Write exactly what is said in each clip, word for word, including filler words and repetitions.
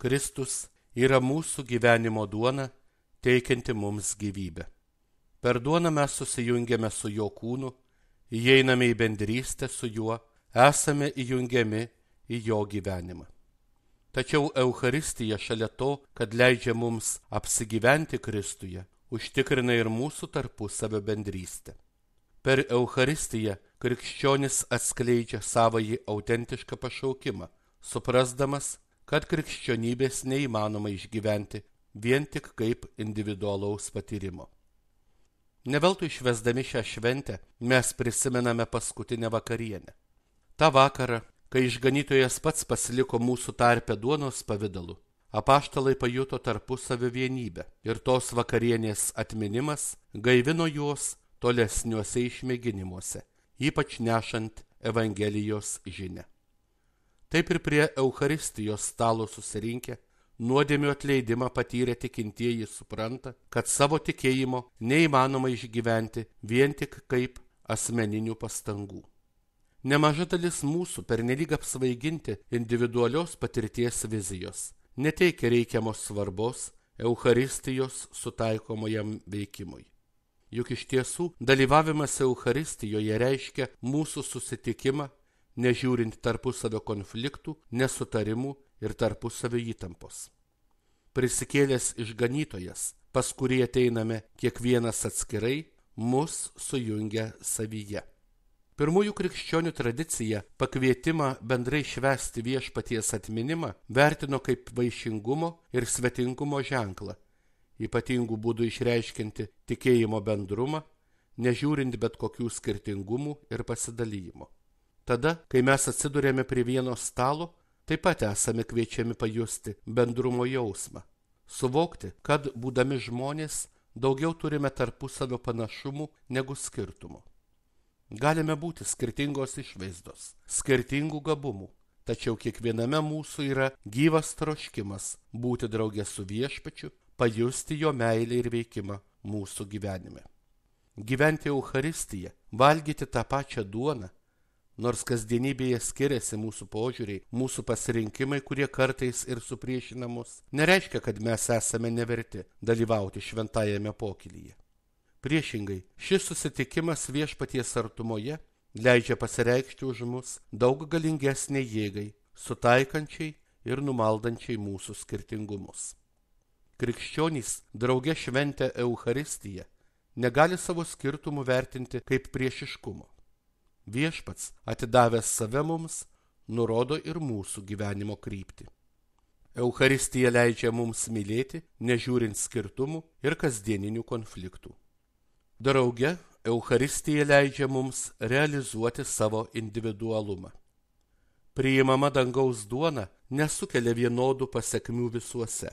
Kristus yra mūsų gyvenimo duona, teikianti mums gyvybę. Per duoną mes susijungiame su jo kūnu, įeiname į bendrystę su juo, esame įjungiami į jo gyvenimą. Tačiau Eucharistija šalia to, kad leidžia mums apsigyventi Kristuje, užtikrina ir mūsų tarpusavio bendrystę. Per Eucharistiją krikščionis atskleidžia savąjį autentišką pašaukimą, suprasdamas, kad krikščionybės neįmanoma išgyventi vien tik kaip individualaus patyrimo. Neveltui švęsdami šią šventę mes prisimename paskutinę vakarienę. Ta vakarą, kai išganytojas pats pasiliko mūsų tarpe duonos pavidalu, apaštalai pajuto tarpusavio vienybę ir tos vakarienės atminimas gaivino juos tolesniuose išmėginimuose, ypač nešant Evangelijos žinią. Taip ir prie Eucharistijos stalo susirinkę, nuodėmių atleidimą patyrę tikintieji supranta, kad savo tikėjimo neįmanoma išgyventi vien tik kaip asmeninių pastangų. Nemaža dalis mūsų pernelyg apsvaiginti individualios patirties vizijos neteikia reikiamos svarbos Eucharistijos sutaikomajam veikimui. Juk iš tiesų dalyvavimas Eucharistijoje reiškia mūsų susitikimą, nežiūrint tarpusavio konfliktų, nesutarimų ir tarpusavio įtampos. Prisikėlęs išganytojas, pas kurį ateiname kiekvienas atskirai, mus sujungia savyje. Pirmųjų krikščionių tradicija pakvietimą bendrai švęsti viešpaties atminimą vertino kaip vaišingumo ir svetingumo ženklą, ypatingų būdų išreiškinti tikėjimo bendrumą, nežiūrint bet kokių skirtingumų ir pasidalijimo. Tada, kai mes atsidurėme prie vieno stalo, taip pat esame kviečiami pajusti bendrumo jausmą, suvokti, kad būdami žmonės daugiau turime tarpusavio panašumų negu skirtumų. Galime būti skirtingos išvaizdos, skirtingų gabumų, tačiau kiekviename mūsų yra gyvas troškimas būti drauge su viešpačiu, pajusti jo meilę ir veikimą mūsų gyvenime. Gyventi Eucharistiją, valgyti tą pačią duoną, nors kasdienybėje skiriasi mūsų požiūriai, mūsų pasirinkimai, kurie kartais ir supriešina mus, nereiškia, kad mes esame neverti dalyvauti šventajame pokylyje. Priešingai, šis susitikimas viešpaties artumoje leidžia pasireikšti už mus daug galingesnei jėgai, sutaikančiai ir numaldančiai mūsų skirtingumus. Krikščionys drauge šventę Eucharistiją negali savo skirtumų vertinti kaip priešiškumo. Viešpats, atidavęs save mums, nurodo ir mūsų gyvenimo kryptį. Eucharistija leidžia mums mylėti, nežiūrint skirtumų ir kasdieninių konfliktų. Drauge, Eucharistija leidžia mums realizuoti savo individualumą. Priimama dangaus duona nesukelia vienodų pasekmių visuose.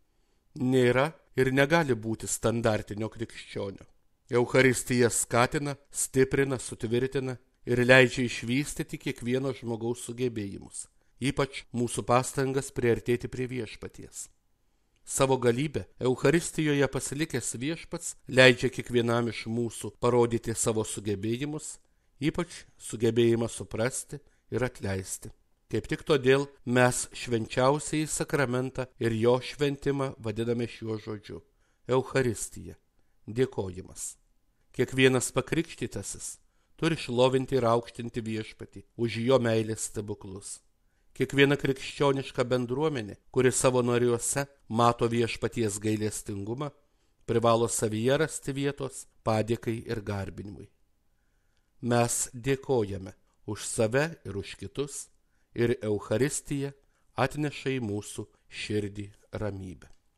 Nėra ir negali būti standartinio krikščionio. Eucharistija skatina, stiprina, sutvirtina ir leidžia išvystyti kiekvieno žmogaus sugebėjimus, ypač mūsų pastangas priartėti prie viešpaties. Savo galybę Eucharistijoje pasilikęs viešpats leidžia kiekvienam iš mūsų parodyti savo sugebėjimus, ypač sugebėjimą suprasti ir atleisti. Kaip tik todėl mes švenčiausiąjį sakramentą ir jo šventimą vadiname šiuo žodžiu – Eucharistija, dėkojimas. Kiekvienas pakrikštytasis turi šlovinti ir aukštinti viešpatį už jo meilės stebuklus. Kiekviena krikščioniška bendruomenė, kuri savo nariuose mato viešpaties gailestingumą, privalo savyje rasti vietos padėkai ir garbinimui. Mes dėkojame už save ir už kitus, ir Eucharistija atneša į mūsų širdį ramybę.